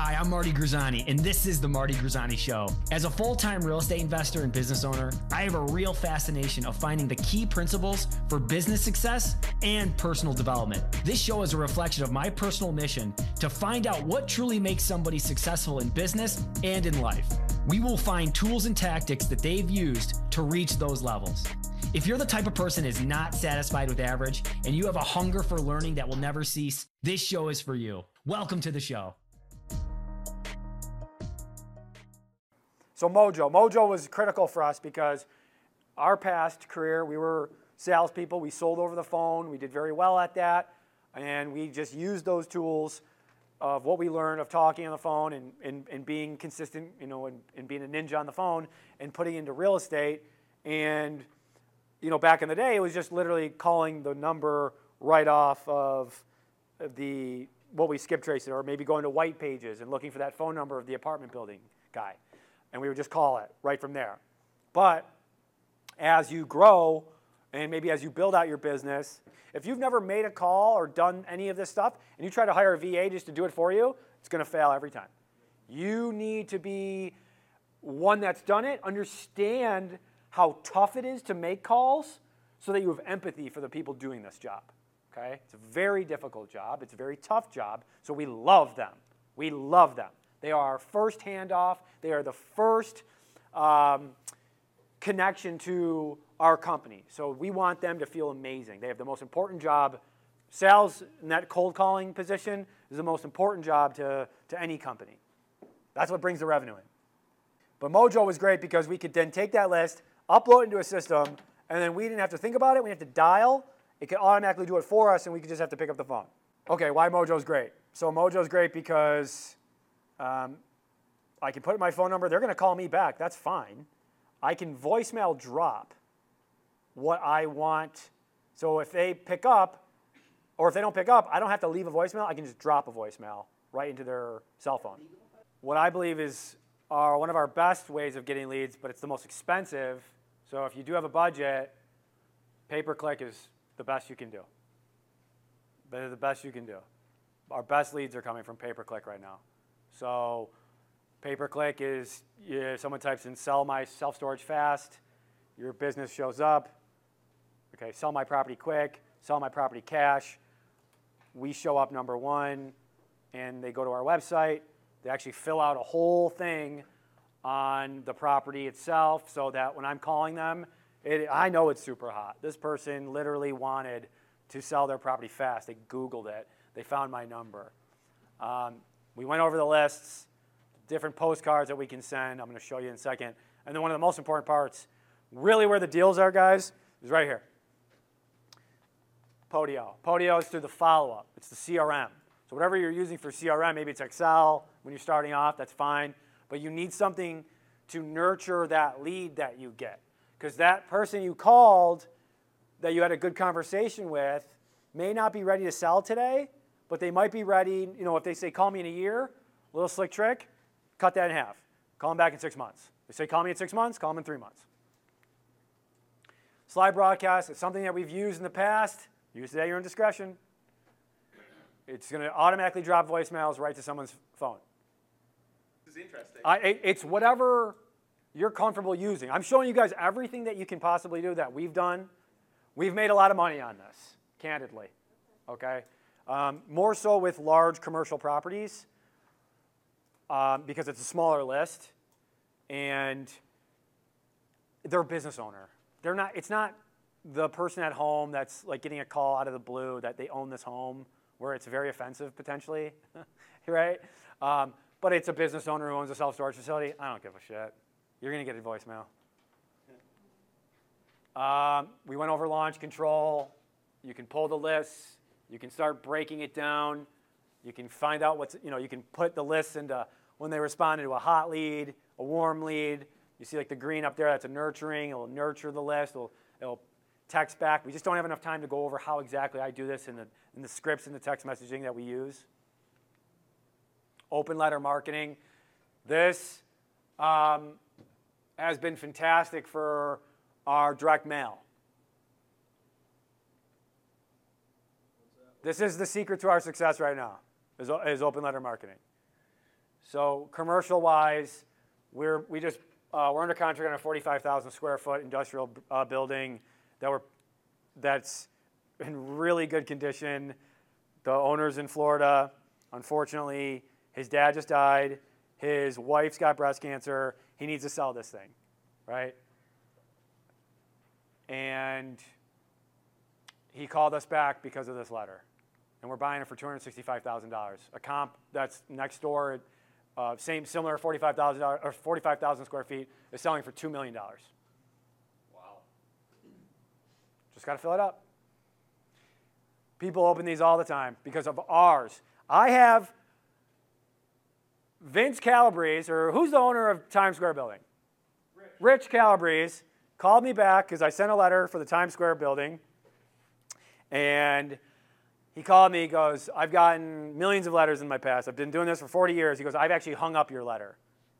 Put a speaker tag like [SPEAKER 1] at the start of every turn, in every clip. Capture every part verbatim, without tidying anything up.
[SPEAKER 1] Hi, I'm Marty Grisani, and this is The Marty Grisani Show. As a full-time real estate investor and business owner, I have a real fascination of finding the key principles for business success and personal development. This show is a reflection of my personal mission to find out what truly makes somebody successful in business and in life. We will find tools and tactics that they've used to reach those levels. If you're the type of person is not satisfied with average and you have a hunger for learning that will never cease, this show is for you. Welcome to the show.
[SPEAKER 2] So Mojo. Mojo was critical for us because our past career, we were salespeople. We sold over the phone. We did very well at that. And we just used those tools of what we learned of talking on the phone and, and, and being consistent, you know, and, and being a ninja on the phone and putting into real estate. And, you know, back in the day, it was just literally calling the number right off of the, what we skip traced it, or maybe going to White Pages and looking for that phone number of the apartment building guy. And we would just call it right from there. But as you grow, and maybe as you build out your business, if you've never made a call or done any of this stuff, and you try to hire a V A just to do it for you, it's going to fail every time. You need to be one that's done it, understand how tough it is to make calls so that you have empathy for the people doing this job. Okay? It's a very difficult job. It's a very tough job, so we love them. We love them. They are our first handoff. They are the first um, connection to our company. So we want them to feel amazing. They have the most important job. Sales in that cold calling position is the most important job to, to any company. That's what brings the revenue in. But Mojo was great because we could then take that list, upload it into a system, and then we didn't have to think about it. We didn't have to dial. It could automatically do it for us, and we could just have to pick up the phone. Okay, why Mojo's great? So Mojo's great because Um, I can put in my phone number. They're going to call me back. That's fine. I can voicemail drop what I want. So if they pick up, or if they don't pick up, I don't have to leave a voicemail. I can just drop a voicemail right into their cell phone. What I believe is are one of our best ways of getting leads, but it's the most expensive. So if you do have a budget, pay-per-click is the best you can do. They're the best you can do. Our best leads are coming from pay-per-click right now. So pay-per-click is yeah, someone types in sell my self-storage fast, your business shows up. Okay, sell my property quick, sell my property cash. We show up number one, and they go to our website. They actually fill out a whole thing on the property itself so that when I'm calling them, it, I know it's super hot. This person literally wanted to sell their property fast. They Googled it. They found my number. Um, We went over the lists, different postcards that we can send. I'm going to show you in a second. And then one of the most important parts, really where the deals are, guys, is right here. Podio. Podio is through the follow-up. It's the C R M. So whatever you're using for C R M, maybe it's Excel when you're starting off, that's fine. But you need something to nurture that lead that you get. Because that person you called that you had a good conversation with may not be ready to sell today, but they might be ready, you know, if they say, call me in a year, a little slick trick, cut that in half. Call them back in six months. They say, call me in six months, call them in three months. Slide broadcast is something that we've used in the past. Use it at your own discretion. It's going to automatically drop voicemails right to someone's phone.
[SPEAKER 3] This is interesting.
[SPEAKER 2] I, it, it's whatever you're comfortable using. I'm showing you guys everything that you can possibly do that we've done. We've made a lot of money on this, candidly, okay? Um, more so with large commercial properties um, because it's a smaller list and they're a business owner. They're not, it's not the person at home that's like getting a call out of the blue that they own this home where it's very offensive potentially, right? Um, but it's a business owner who owns a self-storage facility. I don't give a shit. You're going to get a voicemail. Um, we went over launch control. You can pull the lists. You can start breaking it down. You can find out what's, you know, you can put the lists into when they responded to a hot lead, a warm lead. You see like the green up there, that's a nurturing. It'll nurture the list. It'll, it'll text back. We just don't have enough time to go over how exactly I do this in the, in the scripts and the text messaging that we use. Open letter marketing. This um, has been fantastic for our direct mail. This is the secret to our success right now, is, is open letter marketing. So commercial-wise, we're we just uh, we're under contract on a forty-five thousand square foot industrial uh, building that we're that's in really good condition. The owner's in Florida. Unfortunately, his dad just died. His wife's got breast cancer. He needs to sell this thing, right? And he called us back because of this letter. And we're buying it for two hundred sixty-five thousand dollars. A comp that's next door, uh, same similar forty-five thousand or forty-five thousand square feet, is selling for two million dollars.
[SPEAKER 3] Wow.
[SPEAKER 2] Just got to fill it up. People open these all the time because of ours. I have Vince Calabrese, or who's the owner of Times Square building?
[SPEAKER 3] Rich.
[SPEAKER 2] Rich Calabrese called me back because I sent a letter for the Times Square building. And he called me, he goes, I've gotten millions of letters in my past. I've been doing this for forty years. He goes, I've actually hung up your letter.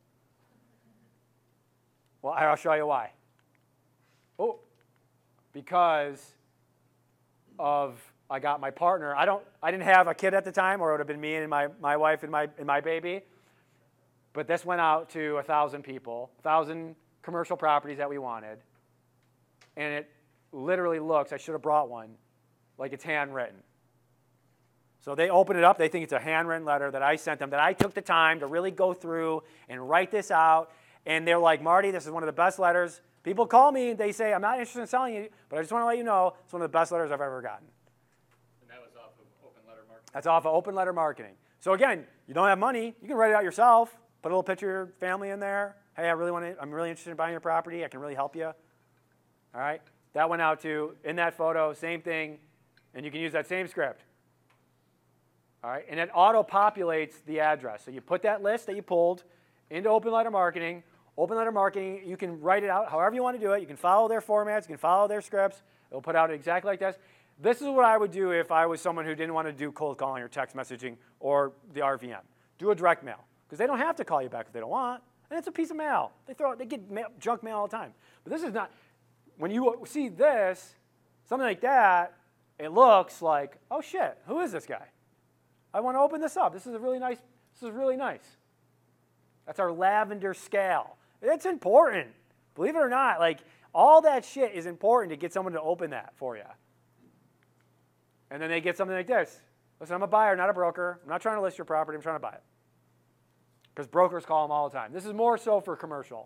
[SPEAKER 2] Well, I'll show you why. Oh, because of I got my partner. I don't. I didn't have a kid at the time, or it would have been me and my, my wife and my and my baby. But this went out to a thousand people, a thousand commercial properties that we wanted, and it literally looks. I should have brought one, like it's handwritten. So they open it up. They think it's a handwritten letter that I sent them, that I took the time to really go through and write this out. And they're like, Marty, this is one of the best letters. People call me. They say, I'm not interested in selling you, but I just want to let you know it's one of the best letters I've ever gotten.
[SPEAKER 3] And that was off of Open Letter Marketing?
[SPEAKER 2] That's off of Open Letter Marketing. So again, you don't have money. You can write it out yourself. Put a little picture of your family in there. Hey, I really want to, I'm really interested in buying your property. I can really help you. All right? That went out to, in that photo, same thing. And you can use that same script. All right, and it auto-populates the address. So you put that list that you pulled into Open Letter Marketing. Open Letter Marketing, you can write it out however you want to do it. You can follow their formats. You can follow their scripts. It'll put out exactly like this. This is what I would do if I was someone who didn't want to do cold calling or text messaging or the R V M. Do a direct mail, because they don't have to call you back if they don't want. And it's a piece of mail. They throw, they get mail, junk mail all the time. But this is not. When you see this, something like that, it looks like, oh shit, who is this guy? I want to open this up. This is a really nice, this is really nice. That's our lavender scale. It's important. Believe it or not, like all that shit is important to get someone to open that for you. And then they get something like this. Listen, I'm a buyer, not a broker. I'm not trying to list your property. I'm trying to buy it. Because brokers call them all the time. This is more so for commercial.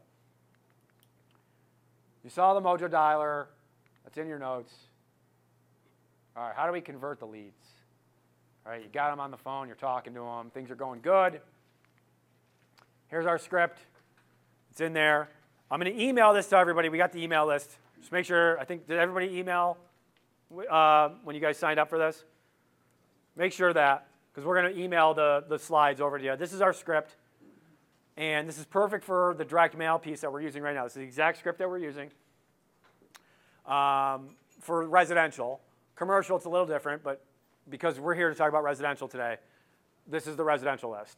[SPEAKER 2] You saw the Mojo dialer. That's in your notes. All right, how do we convert the leads? All right, you got them on the phone, you're talking to them, things are going good. Here's our script. It's in there. I'm going to email this to everybody. We got the email list. Just make sure, I think, did everybody email uh, when you guys signed up for this? Make sure that, because we're going to email the, the slides over to you. This is our script, and this is perfect for the direct mail piece that we're using right now. This is the exact script that we're using um, for residential. Commercial, it's a little different, but because we're here to talk about residential today, this is the residential list.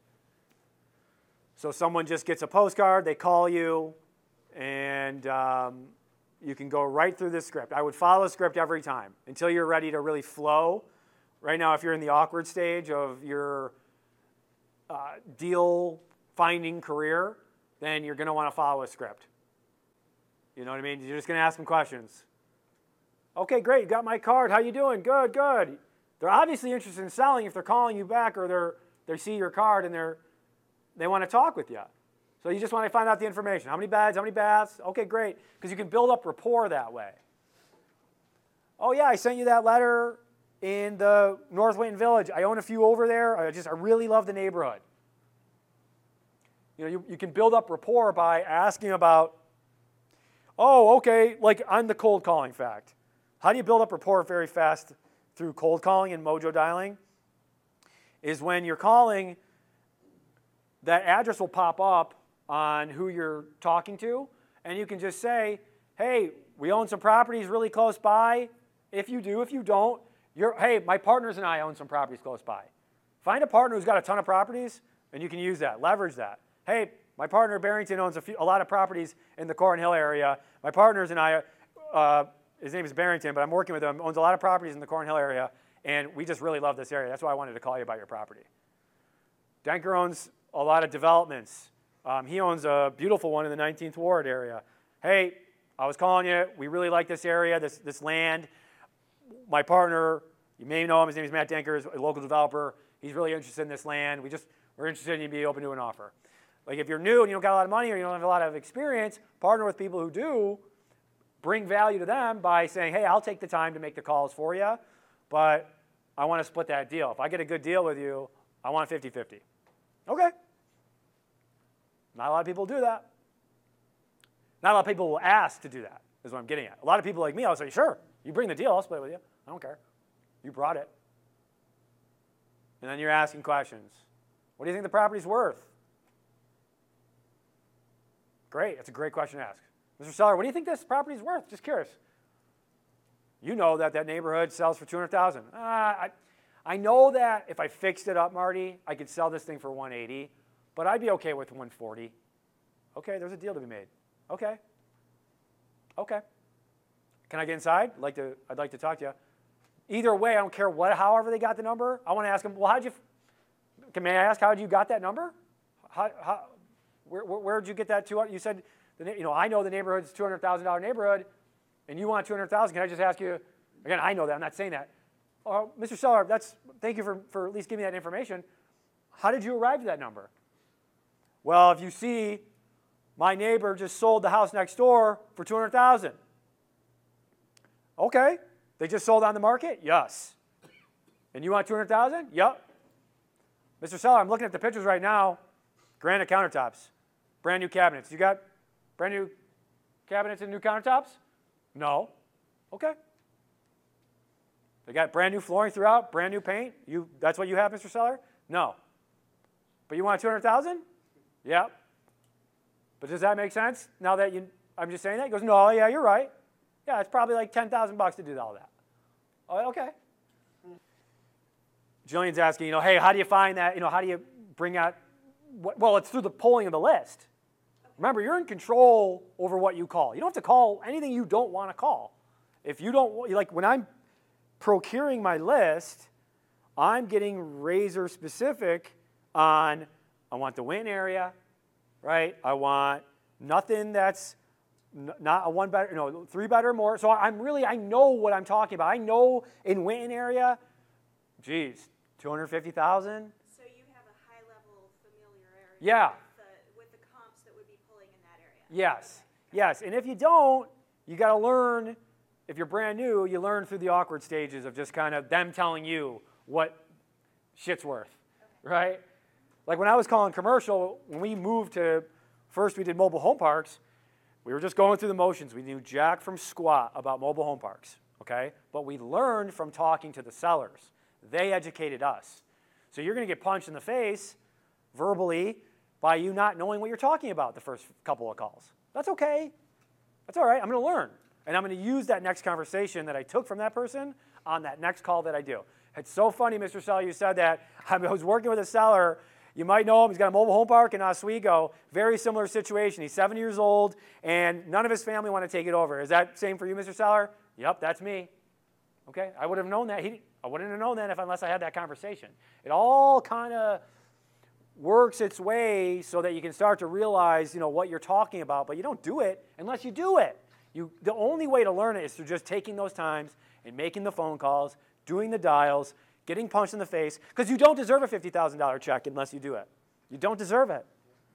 [SPEAKER 2] So someone just gets a postcard, they call you, and um, you can go right through this script. I would follow the script every time until you're ready to really flow. Right now, if you're in the awkward stage of your uh, deal finding career, then you're going to want to follow a script. You know what I mean? You're just going to ask them questions. Okay, great, you got my card. How you doing? Good, good. They're obviously interested in selling if they're calling you back or they're, they see your card and they're, they want to talk with you. So you just want to find out the information. How many beds, how many baths? Okay, great, because you can build up rapport that way. Oh yeah, I sent you that letter in the North Winton Village. I own a few over there. I just, I really love the neighborhood. You know, you, you can build up rapport by asking about, oh, okay, like on the cold calling fact. How do you build up rapport very fast through cold calling and Mojo dialing? Is when you're calling, that address will pop up on who you're talking to, and you can just say, hey, we own some properties really close by. If you do, if you don't, you're, hey, my partners and I own some properties close by. Find a partner who's got a ton of properties, and you can use that, leverage that. Hey, my partner Barrington owns a, few, a lot of properties in the Corin Hill area. My partners and I, uh, his name is Barrington, but I'm working with him, owns a lot of properties in the Corin Hill area, and we just really love this area. That's why I wanted to call you about your property. Denker owns a lot of developments. Um, he owns a beautiful one in the nineteenth Ward area. Hey, I was calling you. We really like this area, this, this land. My partner, you may know him, his name is Matt Denker, is a local developer. He's really interested in this land. We just, we're interested in you be open to an offer. Like if you're new and you don't got a lot of money or you don't have a lot of experience, partner with people who do, bring value to them by saying, hey, I'll take the time to make the calls for you, but I want to split that deal. If I get a good deal with you, I want fifty fifty. Okay. Not a lot of people do that. Not a lot of people will ask to do that, is what I'm getting at. A lot of people like me, I'll say, sure, you bring the deal, I'll split it with you. I don't care. You brought it. And then you're asking questions. What do you think the property's worth? Great, that's a great question to ask. Mister Seller, what do you think this property's worth? Just curious. You know that that neighborhood sells for two hundred thousand dollars. Uh, I, I know that if I fixed it up, Marty, I could sell this thing for one eighty, but I'd be okay with one forty. Okay, there's a deal to be made. Okay. Okay. Can I get inside? I'd like to, I'd like to talk to you. Either way, I don't care what, however they got the number. I want to ask them, well, how'd you, can, may I ask how you got that number? How, how, where, where, where'd you get that to? You said, the, you know, I know the neighborhood's two hundred thousand dollar neighborhood, and you want two hundred thousand. Can I just ask you, again, I know that, I'm not saying that. Oh, Mister Seller, that's, thank you for, for at least giving me that information. How did you arrive at that number? Well, if you see, my neighbor just sold the house next door for two hundred thousand. Okay. They just sold on the market? Yes. And you want two hundred thousand? Yep. Mister Seller, I'm looking at the pictures right now. Granite countertops. Brand new cabinets. You got brand new cabinets and new countertops? No. Okay. They got brand new flooring throughout, brand new paint. You, that's what you have, Mister Seller? No. But you want two hundred thousand? Yep. But does that make sense? Now that you, I'm just saying that? He goes, no, yeah, you're right. Yeah, it's probably like ten thousand bucks to do all that. Oh, okay. Jillian's asking, you know, hey, how do you find that? You know, how do you bring out? What, well, it's through the pulling of the list. Remember, you're in control over what you call. You don't have to call anything you don't want to call. If you don't, like when I'm procuring my list, I'm getting razor specific on, I want the Winton area, right? I want nothing that's not a one bed, no, three bed or more. So I'm really, I know what I'm talking about. I know in Winton area, geez, two hundred fifty thousand.
[SPEAKER 4] So you have a high level familiarity
[SPEAKER 2] yeah.
[SPEAKER 4] with, the, with the comps that would be pulling in that area.
[SPEAKER 2] Yes, okay. Yes. And if you don't, you got to learn, if you're brand new, you learn through the awkward stages of just kind of them telling you what shit's worth, okay. Right? Like when I was calling commercial, when we moved to, first we did mobile home parks, we were just going through the motions. We knew jack from squat about mobile home parks, okay? But we learned from talking to the sellers. They educated us. So you're going to get punched in the face verbally by you not knowing what you're talking about the first couple of calls. That's okay. That's all right. I'm going to learn. And I'm going to use that next conversation that I took from that person on that next call that I do. It's so funny, Mister Seller, you said that. I was working with a seller. You might know him. He's got a mobile home park in Oswego. Very similar situation. He's seventy years old, and none of his family want to take it over. Is that same for you, Mister Seller? Yep, that's me. Okay, I would have known that. He, I wouldn't have known that if unless I had that conversation. It all kind of works its way so that you can start to realize, you know, what you're talking about, but you don't do it unless you do it. You, the only way to learn it is through just taking those times and making the phone calls, doing the dials, getting punched in the face, because you don't deserve a fifty thousand dollar check unless you do it. You don't deserve it.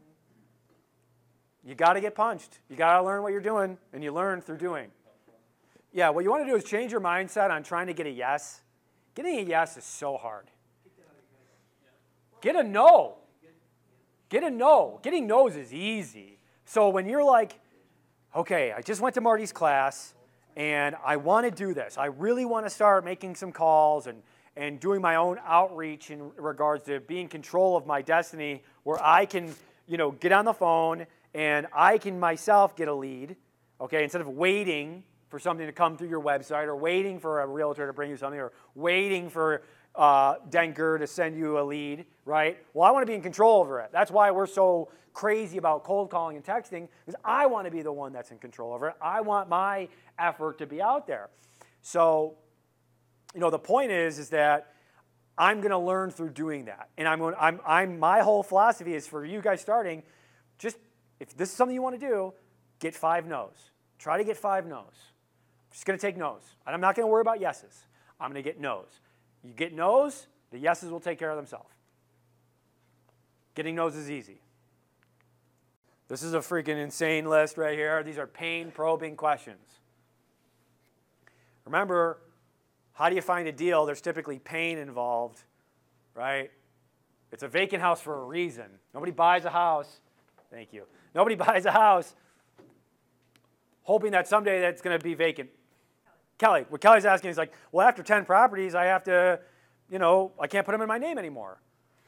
[SPEAKER 2] You got to get punched. You got to learn what you're doing, and you learn through doing. Yeah, what you want to do is change your mindset on trying to get a yes. Getting a yes is so hard. Get a no. Get a no. Getting no's is easy. So when you're like, okay, I just went to Marty's class, and I want to do this. I really want to start making some calls and and doing my own outreach in regards to being in control of my destiny, where I can, you know, get on the phone and I can myself get a lead, okay, instead of waiting for something to come through your website or waiting for a realtor to bring you something or waiting for uh, Denker to send you a lead, right? Well, I want to be in control over it. That's why we're so crazy about cold calling and texting, because I want to be the one that's in control over it. I want my effort to be out there. So, you know, the point is, is that I'm going to learn through doing that. And I'm, going, I'm, I'm, my whole philosophy is for you guys starting, just if this is something you want to do, get five no's. Try to get five no's. I'm just going to take no's. And I'm not going to worry about yeses. I'm going to get no's. You get no's, the yeses will take care of themselves. Getting no's is easy. This is a freaking insane list right here. These are pain-probing questions. Remember, how do you find a deal? There's typically pain involved, right? It's a vacant house for a reason. Nobody buys a house. Thank you. Nobody buys a house hoping that someday that's going to be vacant. Kelly, what Kelly's asking is like, well, after ten properties, I have to, you know, I can't put them in my name anymore.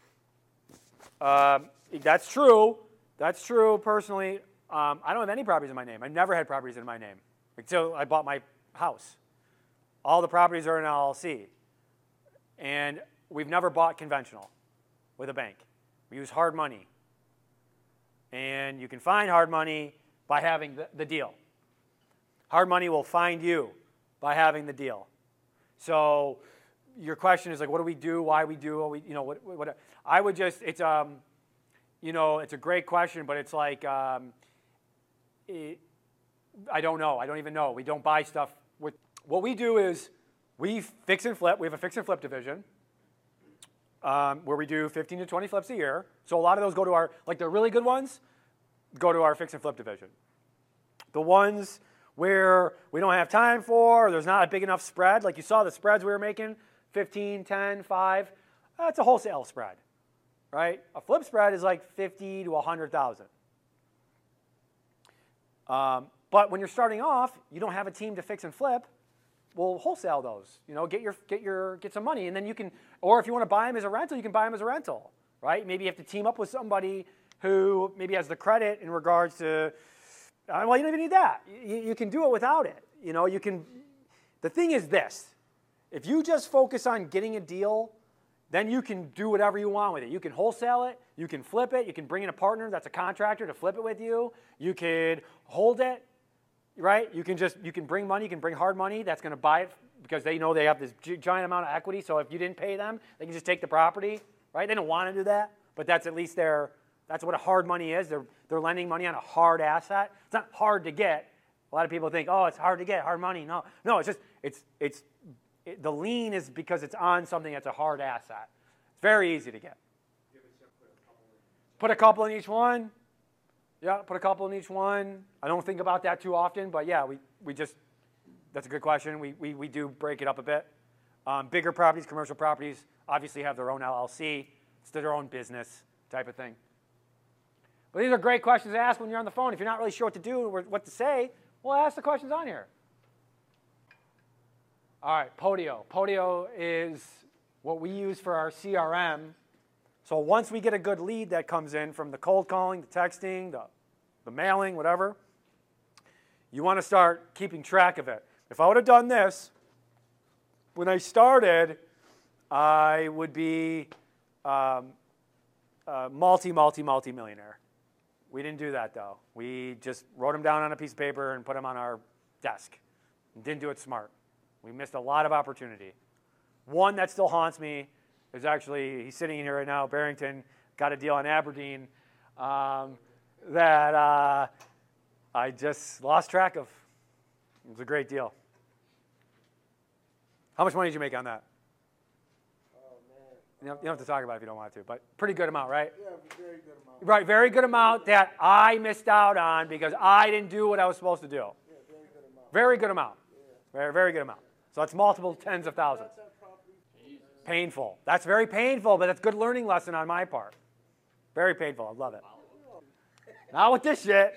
[SPEAKER 2] Um, that's true. That's true personally. Um, I don't have any properties in my name. I've never had properties in my name until I bought my house. All the properties are in L L C. And we've never bought conventional with a bank. We use hard money. And you can find hard money by having the, the deal. Hard money will find you by having the deal. So your question is like, what do we do? Why we do? What we, you know, what, what? I would just, it's um, you know, it's a great question, but it's like, um, it, I don't know. I don't even know. We don't buy stuff with. What we do is we fix and flip. We have a fix and flip division um, where we do fifteen to twenty flips a year. So a lot of those go to our, like the really good ones, go to our fix and flip division. The ones where we don't have time for, or there's not a big enough spread, like you saw the spreads we were making, fifteen, ten, five, that's a wholesale spread, right? A flip spread is like fifty to one hundred thousand. Um, but when you're starting off, you don't have a team to fix and flip. Well, wholesale those. You know, get your get your get some money, and then you can. Or if you want to buy them as a rental, you can buy them as a rental, right? Maybe you have to team up with somebody who maybe has the credit in regards to. Uh, well, you don't even need that. You, you can do it without it. You know, you can. The thing is this: if you just focus on getting a deal, then you can do whatever you want with it. You can wholesale it. You can flip it. You can bring in a partner that's a contractor to flip it with you. You could hold it. Right? You can just, you can bring money, you can bring hard money that's going to buy it because they know they have this giant amount of equity. So if you didn't pay them, they can just take the property, right? They don't want to do that, but that's at least their, that's what a hard money is. They're, they're lending money on a hard asset. It's not hard to get. A lot of people think, oh, it's hard to get, hard money. No, no, it's just, it's, it's, it, the lien is because it's on something that's a hard asset. It's very easy to get. Put a couple in each one. Yeah, put a couple in each one. I don't think about that too often, but yeah, we, we just, that's a good question. We, we, we do break it up a bit. Um, bigger properties, commercial properties, obviously have their own L L C. It's their own business type of thing. But these are great questions to ask when you're on the phone. If you're not really sure what to do or what to say, well, ask the questions on here. All right, Podio. Podio is what we use for our C R M. So once we get a good lead that comes in from the cold calling, the texting, the, the mailing, whatever, you want to start keeping track of it. If I would have done this, when I started, I would be um, a multi, multi, multi-millionaire. We didn't do that, though. We just wrote them down on a piece of paper and put them on our desk. And didn't do it smart. We missed a lot of opportunity. One that still haunts me is actually, he's sitting in here right now, Barrington, got a deal in Aberdeen um, that uh, I just lost track of. It was a great deal. How much money did you make on that?
[SPEAKER 5] Oh, man.
[SPEAKER 2] You don't, you don't have to talk about it if you don't want to, but pretty good amount, right?
[SPEAKER 5] Yeah, very good amount.
[SPEAKER 2] Right, very good amount that I missed out on because I didn't do what I was supposed to do.
[SPEAKER 5] Yeah, very good amount.
[SPEAKER 2] Very good amount.
[SPEAKER 5] Yeah.
[SPEAKER 2] Very, very good amount. So it's multiple tens of thousands.
[SPEAKER 5] That's our property.
[SPEAKER 2] Painful. That's very painful, but that's a good learning lesson on my part. Very painful. I love it. Not with this shit.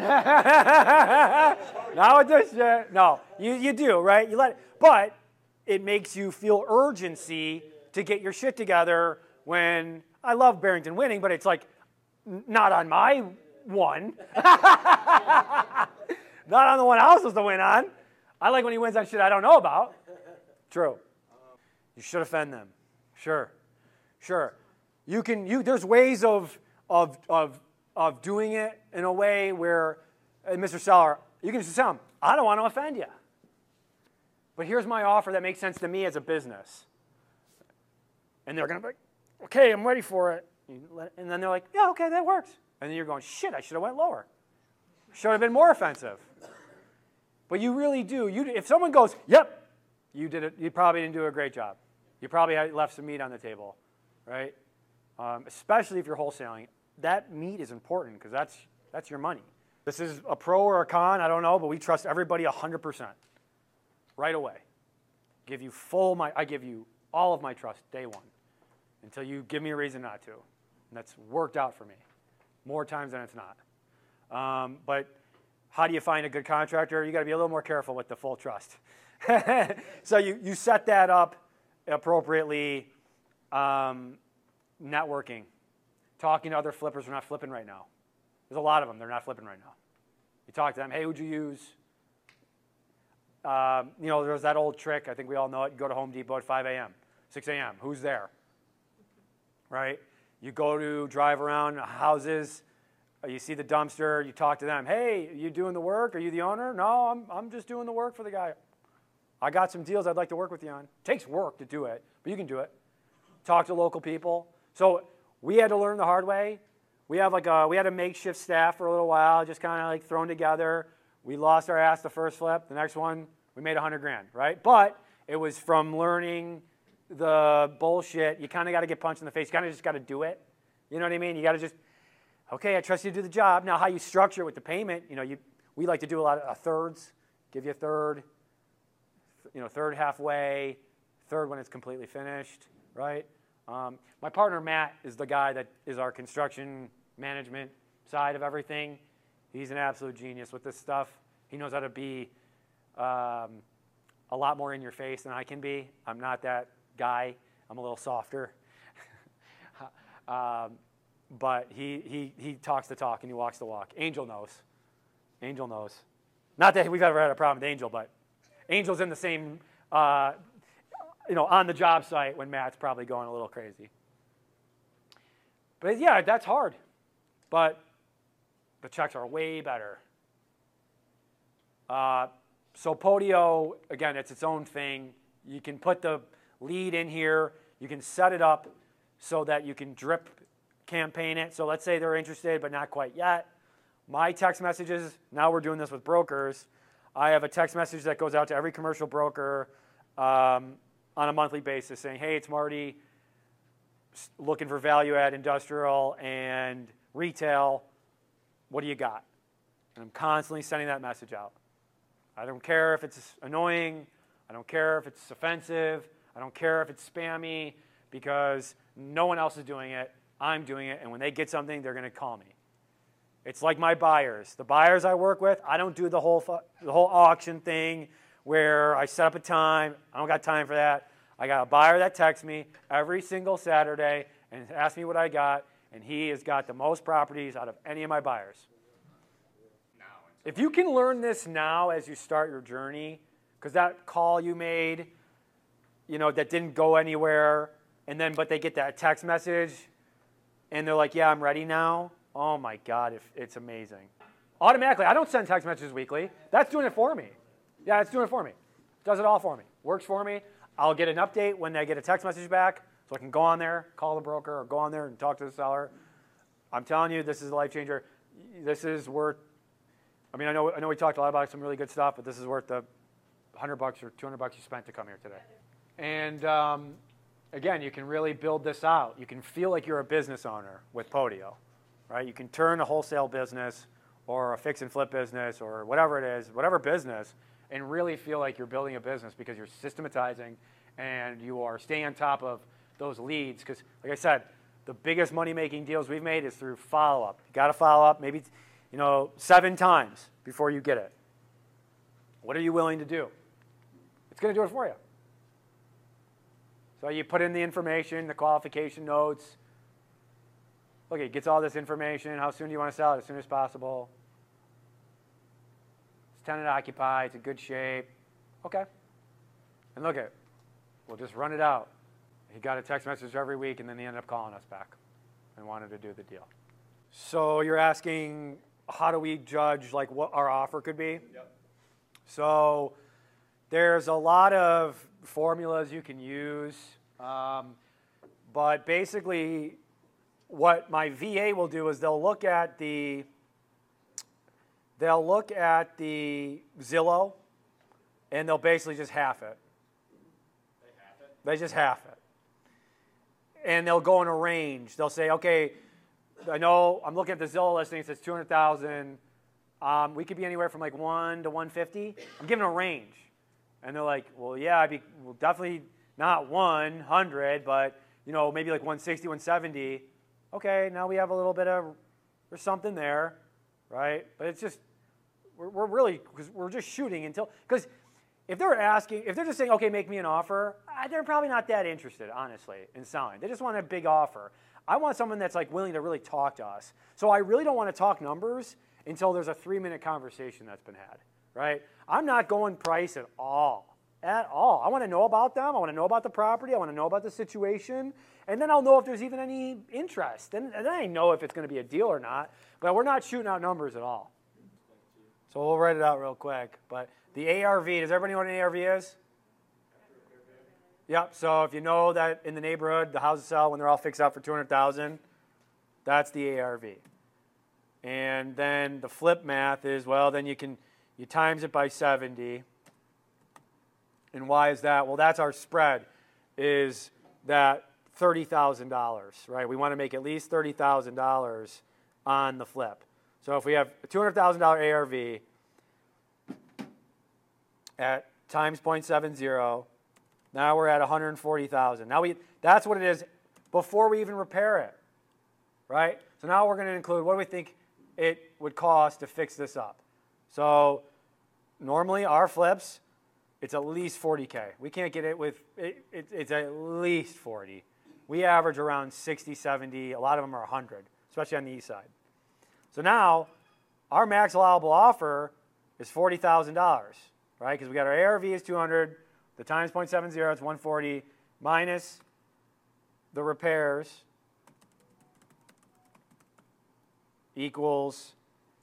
[SPEAKER 2] Not with this shit. No, you, you do, right? You let it, but it makes you feel urgency to get your shit together when I love Barrington winning, but it's like n- not on my one. Not on the one I was supposed to win on. I like when he wins on shit I don't know about. True. You should offend them. Sure. Sure. You can you there's ways of of of of doing it in a way where, uh, Mister Seller, you can just tell him, I don't want to offend you. But here's my offer that makes sense to me as a business. And they're going to be like, okay, I'm ready for it. And then they're like, yeah, okay, that works. And then you're going, shit, I should have went lower. Should have been more offensive. But you really do. You, if someone goes, yep, you did it, you probably didn't do a great job. You probably had left some meat on the table, right? Um, especially if you're wholesaling. That meat is important because that's, that's your money. This is a pro or a con, I don't know, but we trust everybody one hundred percent right away. Give you full, my, I give you all of my trust day one until you give me a reason not to. And that's worked out for me more times than it's not. Um, but how do you find a good contractor? You got to be a little more careful with the full trust. So you, you set that up appropriately. Um, networking, talking to other flippers who are not flipping right now. There's a lot of them. They're not flipping right now. You talk to them. Hey, who'd you use? Um, you know, there's that old trick. I think we all know it. You go to Home Depot at five A M, six A M Who's there? Right? You go to drive around houses. You see the dumpster, you talk to them. Hey, you doing the work? Are you the owner? No, I'm, I'm just doing the work for the guy. I got some deals I'd like to work with you on. It takes work to do it, but you can do it. Talk to local people. So we had to learn the hard way. We have like a, we had a makeshift staff for a little while, just kind of like thrown together. We lost our ass the first flip. The next one, we made a hundred grand, right? But it was from learning the bullshit. You kind of got to get punched in the face. You kind of just got to do it. You know what I mean? You got to just, okay, I trust you to do the job. Now, how you structure it with the payment, you know, you, we like to do a lot of uh, thirds. Give you a third, you know, third halfway, third when it's completely finished, right? Um, my partner, Matt, is the guy that is our construction management side of everything. He's an absolute genius with this stuff. He knows how to be um, a lot more in your face than I can be. I'm not that guy. I'm a little softer. um, But he, he, he talks the talk and he walks the walk. Angel knows. Angel knows. Not that we've ever had a problem with Angel, but Angel's in the same, uh, you know, on the job site when Matt's probably going a little crazy. But yeah, that's hard. But the checks are way better. Uh, so Podio, again, it's its own thing. You can put the lead in here. You can set it up so that you can drip campaign it. So let's say they're interested, but not quite yet. My text messages, now we're doing this with brokers. I have a text message that goes out to every commercial broker um, on a monthly basis saying, hey, it's Marty, looking for value add industrial and retail. What do you got? And I'm constantly sending that message out. I don't care if it's annoying. I don't care if it's offensive. I don't care if it's spammy because no one else is doing it. I'm doing it, and when they get something, they're going to call me. It's like my buyers. The buyers I work with, I don't do the whole the whole auction thing where I set up a time. I don't got time for that. I got a buyer that texts me every single Saturday and asks me what I got, and he has got the most properties out of any of my buyers. If you can learn this now as you start your journey, because that call you made, you know, that didn't go anywhere, and then but they get that text message, and they're like, yeah, I'm ready now. Oh, my God, if, it's amazing. Automatically, I don't send text messages weekly. That's doing it for me. Yeah, it's doing it for me. Does it all for me. Works for me. I'll get an update when I get a text message back, so I can go on there, call the broker, or go on there and talk to the seller. I'm telling you, this is a life changer. This is worth, I mean, I know, I know we talked a lot about some really good stuff, but this is worth the hundred bucks or two hundred bucks you spent to come here today. And um, again, you can really build this out. You can feel like you're a business owner with Podio, right? You can turn a wholesale business or a fix and flip business or whatever it is, whatever business, and really feel like you're building a business because you're systematizing and you are staying on top of those leads. Because, like I said, the biggest money-making deals we've made is through follow-up. You got to follow up maybe, you know, seven times before you get it. What are you willing to do? It's going to do it for you. So you put in the information, the qualification notes. Look, it gets all this information. How soon do you want to sell it? As soon as possible. It's tenant occupied. It's in good shape. Okay. And look at, we'll just run it out. He got a text message every week, and then he ended up calling us back and wanted to do the deal. So you're asking, how do we judge like what our offer could be? Yep. So there's a lot of formulas you can use. Um, But basically, what my V A will do is they'll look at the they'll look at the Zillow, and they'll basically just half it.
[SPEAKER 3] They have it?
[SPEAKER 2] They just half it. And they'll go in a range. They'll say, okay, I know I'm looking at the Zillow listing. It says two hundred thousand. Um, we could be anywhere from like one to one fifty. I'm giving a range. And they're like, well, yeah, I'd be well, definitely not one hundred, but you know, maybe like one sixty, one seventy. Okay, now we have a little bit of, there's something there, right? But it's just, we're, we're really, because we're just shooting until, because if they're asking, if they're just saying, okay, make me an offer, uh, they're probably not that interested, honestly, in selling. They just want a big offer. I want someone that's like willing to really talk to us. So I really don't want to talk numbers until there's a three-minute conversation that's been had, right? I'm not going price at all, at all. I want to know about them. I want to know about the property. I want to know about the situation. And then I'll know if there's even any interest. And, and then I know if it's going to be a deal or not. But we're not shooting out numbers at all. So we'll write it out real quick. But the A R V, does everybody know what an A R V is? Yep, so if you know that in the neighborhood, the houses sell when they're all fixed up for two hundred thousand dollars, that's the A R V. And then the flip math is, well, then you can, you times it by seventy. And why is that? Well, that's our spread, is that thirty thousand dollars, right? We want to make at least thirty thousand dollars on the flip. So if we have a two hundred thousand dollars A R V at times zero point seven zero, now we're at one hundred forty thousand dollars. Now we, that's what it is before we even repair it, right? So now we're going to include what do we think it would cost to fix this up. So normally our flips, it's at least forty K. We can't get it with, it, it, it's at least forty. We average around sixty, seventy. A lot of them are one hundred, especially on the east side. So now our max allowable offer is forty thousand dollars, right? Because we got our A R V is two hundred, the times zero point seven zero, it's one forty, minus the repairs equals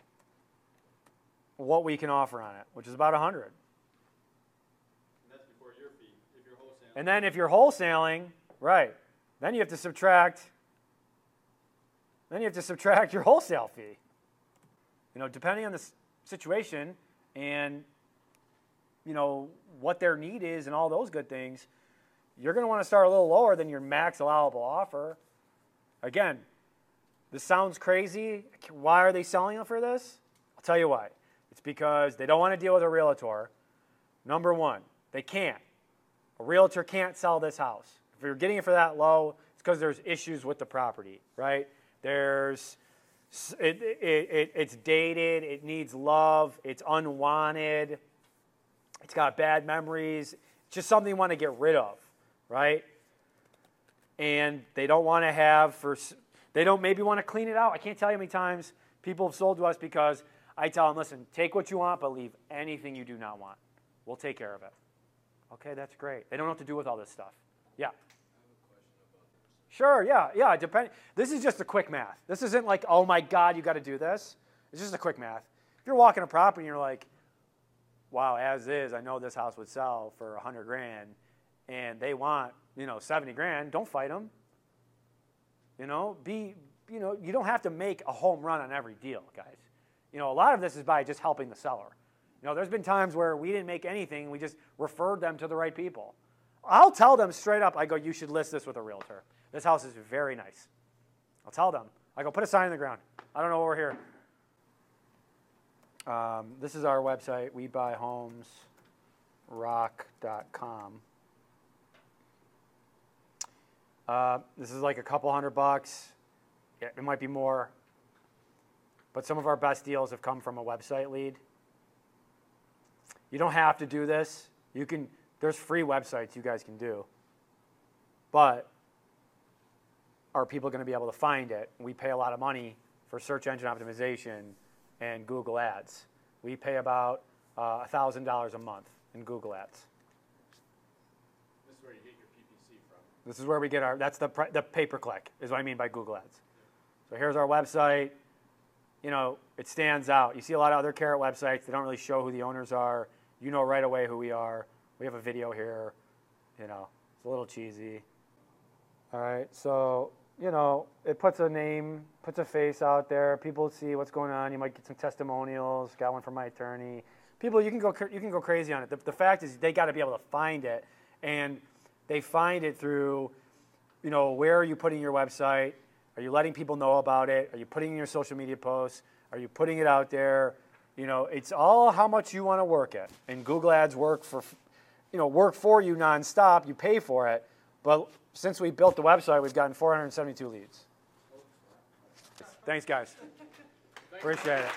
[SPEAKER 2] what we can offer on it, which is about one hundred.
[SPEAKER 3] And that's before your fee, if you're wholesaling.
[SPEAKER 2] And then if you're wholesaling, right, then you have to subtract, then you have to subtract your wholesale fee. You know, depending on the situation and, you know, what their need is and all those good things, you're going to want to start a little lower than your max allowable offer. Again, this sounds crazy. Why are they selling it for this? I'll tell you why. It's because they don't want to deal with a realtor. Number one, they can't. A realtor can't sell this house. If you're getting it for that low, it's because there's issues with the property, right? There's, it, it, it, it's dated, it needs love, it's unwanted, it's got bad memories. It's just something you want to get rid of, right? And they don't want to have, for, they don't maybe want to clean it out. I can't tell you how many times people have sold to us because I tell them, listen, take what you want, but leave anything you do not want. We'll take care of it. Okay, that's great. They don't know what to do with all this stuff. Yeah. Sure, yeah, yeah. Depend. This is just a quick math. This isn't like, oh my God, you got to do this. It's just a quick math. If you're walking a property and you're like, wow, as is, I know this house would sell for a hundred grand, and they want, you know, seventy grand. Don't fight them. You know, be, you know, you don't have to make a home run on every deal, guys. You know, a lot of this is by just helping the seller. You know, there's been times where we didn't make anything. We just referred them to the right people. I'll tell them straight up. I go, you should list this with a realtor. This house is very nice. I'll tell them. I go, put a sign in the ground. I don't know over here. Um, this is our website, we buy homes rock dot com. Uh, this is like a couple hundred bucks. Yeah, it might be more. But some of our best deals have come from a website lead. You don't have to do this. You can. There's free websites you guys can do. But are people going to be able to find it? We pay a lot of money for search engine optimization and Google Ads. We pay about uh, one thousand dollars a month in Google Ads.
[SPEAKER 3] This is where you get your P P C from.
[SPEAKER 2] This is where we get our, that's the, the pay-per-click is what I mean by Google Ads. So here's our website. You know, it stands out. You see a lot of other Carrot websites. They don't really show who the owners are. You know right away who we are. We have a video here. You know, it's a little cheesy. All right, so, you know, it puts a name, puts a face out there. People see what's going on. You might get some testimonials. Got one from my attorney. People, you can go, you can go crazy on it. The, the fact is, they got to be able to find it, and they find it through, you know, where are you putting your website? Are you letting people know about it? Are you putting in your social media posts? Are you putting it out there? You know, it's all how much you want to work it. And Google Ads work for, you know, work for you nonstop. You pay for it. But since we built the website, we've gotten four hundred seventy-two leads. Thanks, guys. Appreciate it.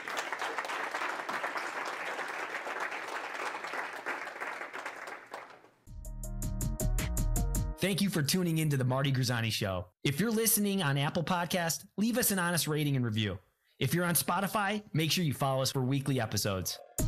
[SPEAKER 1] Thank you for tuning into the Marty Grisani Show. If you're listening on Apple Podcast, leave us an honest rating and review. If you're on Spotify, make sure you follow us for weekly episodes.